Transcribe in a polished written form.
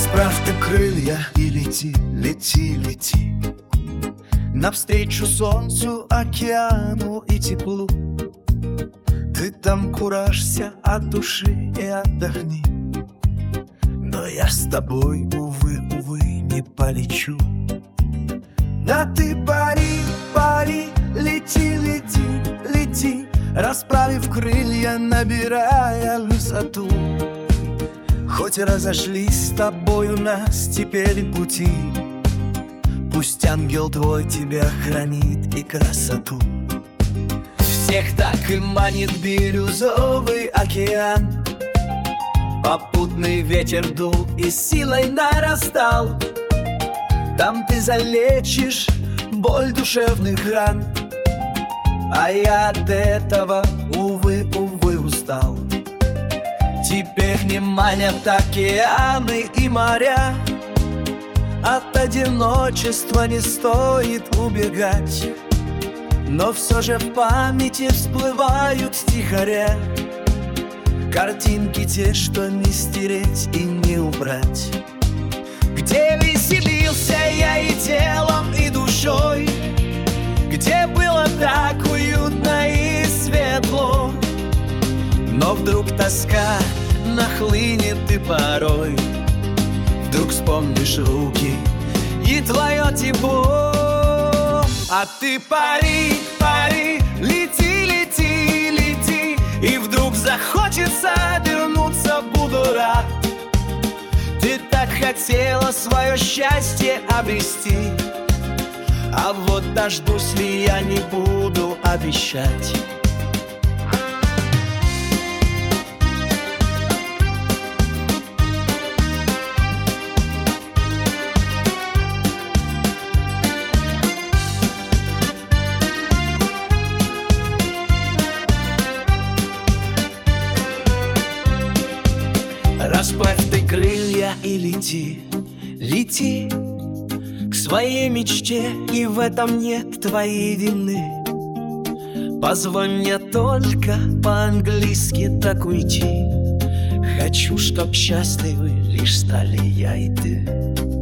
Расправь ты крылья и лети, лети, лети навстречу солнцу, океану и теплу. Ты там куражься от души и отдохни, но я с тобой, увы, увы, не полечу. Да ты пари, пари, лети, лети, лети, расправив крылья, набирая высоту. Хоть разошлись с тобой у нас теперь пути, пусть ангел твой тебя хранит и красоту. Всех так и манит бирюзовый океан, попутный ветер дул и силой нарастал. Там ты залечишь боль душевных ран, а я от этого, увы, увы, устал. Теперь не манят океаны и моря, от одиночества не стоит убегать. Но все же в памяти всплывают стихаря, картинки те, что не стереть и не убрать. Где веселился я и телом, и душой, где было так уютно и светло. Но вдруг тоска нахлынет и порой вдруг вспомнишь руки и твое тепло. А ты пари, пари, лети, лети, лети, и вдруг захочется вернуться, буду рад. Ты так хотела свое счастье обрести, а вот дождусь ли я, не буду обещать. Расправь ты крылья и лети, лети к своей мечте, и в этом нет твоей вины. Позволь мне только по-английски так уйти. Хочу, чтоб счастливы лишь стали я и ты.